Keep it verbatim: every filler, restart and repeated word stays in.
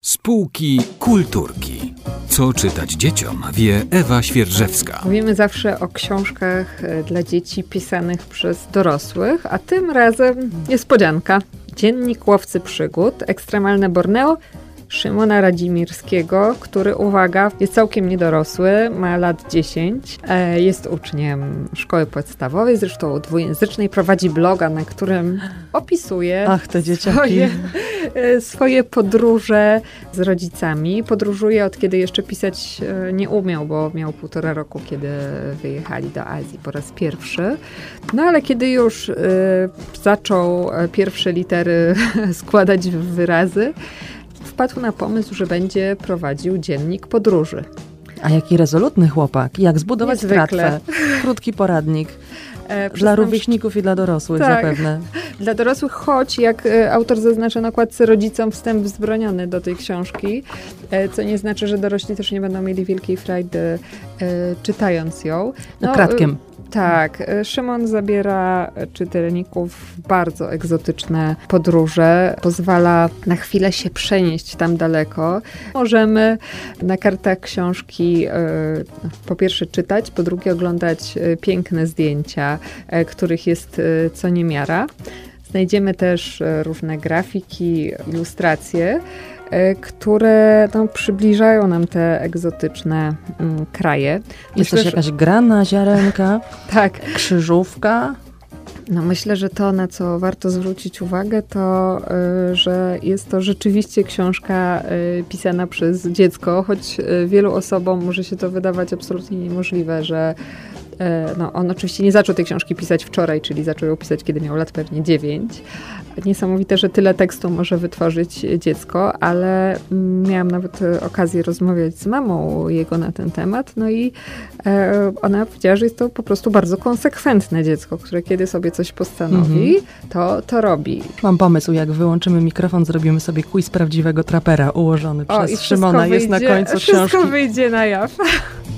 Spółki kulturki. Co czytać dzieciom, wie Ewa Świerżewska. Mówimy zawsze o książkach dla dzieci pisanych przez dorosłych, a tym razem niespodzianka. Dziennik łowcy przygód, ekstremalne Borneo, Szymona Radzimirskiego, który, uwaga, jest całkiem niedorosły, ma lat dziesięć, jest uczniem szkoły podstawowej, zresztą dwujęzycznej, prowadzi bloga, na którym opisuje Ach, te dzieciaki. Swoje, swoje podróże z rodzicami. Podróżuje od kiedy jeszcze pisać nie umiał, bo miał półtora roku, kiedy wyjechali do Azji po raz pierwszy. No ale kiedy już y, zaczął pierwsze litery składać w wyrazy, wpadł na pomysł, że będzie prowadził dziennik podróży. A jaki rezolutny chłopak. Jak zbudować Niezwykle. tratwę. Krótki poradnik. E, dla rówieśników i dla dorosłych tak, zapewne. Dla dorosłych, choć jak e, autor zaznacza na okładce, rodzicom wstęp wzbroniony do tej książki, e, co nie znaczy, że dorośli też nie będą mieli wielkiej frajdy e, czytając ją. No, kratkiem. Tak, Szymon zabiera czytelników w bardzo egzotyczne podróże, pozwala na chwilę się przenieść tam daleko. Możemy na kartach książki po pierwsze czytać, po drugie oglądać piękne zdjęcia, których jest co niemiara. Znajdziemy też różne grafiki, ilustracje, które no, przybliżają nam te egzotyczne mm, kraje. Jest Myślę, też jakaś gra na ziarenka, tak. krzyżówka. No myślę, że to, na co warto zwrócić uwagę, to, y, że jest to rzeczywiście książka y, pisana przez dziecko, choć y, wielu osobom może się to wydawać absolutnie niemożliwe, że y, no, on oczywiście nie zaczął tej książki pisać wczoraj, czyli zaczął ją pisać, kiedy miał lat pewnie dziewięć. Niesamowite, że tyle tekstu może wytworzyć dziecko, ale miałam nawet okazję rozmawiać z mamą jego na ten temat, no i e, ona powiedziała, że jest to po prostu bardzo konsekwentne dziecko, które kiedy sobie coś postanowi, mhm. to, to robi. Mam pomysł, jak wyłączymy mikrofon, zrobimy sobie quiz prawdziwego trapera ułożony o, przez Szymona, wyjdzie, jest na końcu wszystko książki. Wszystko wyjdzie na jaw.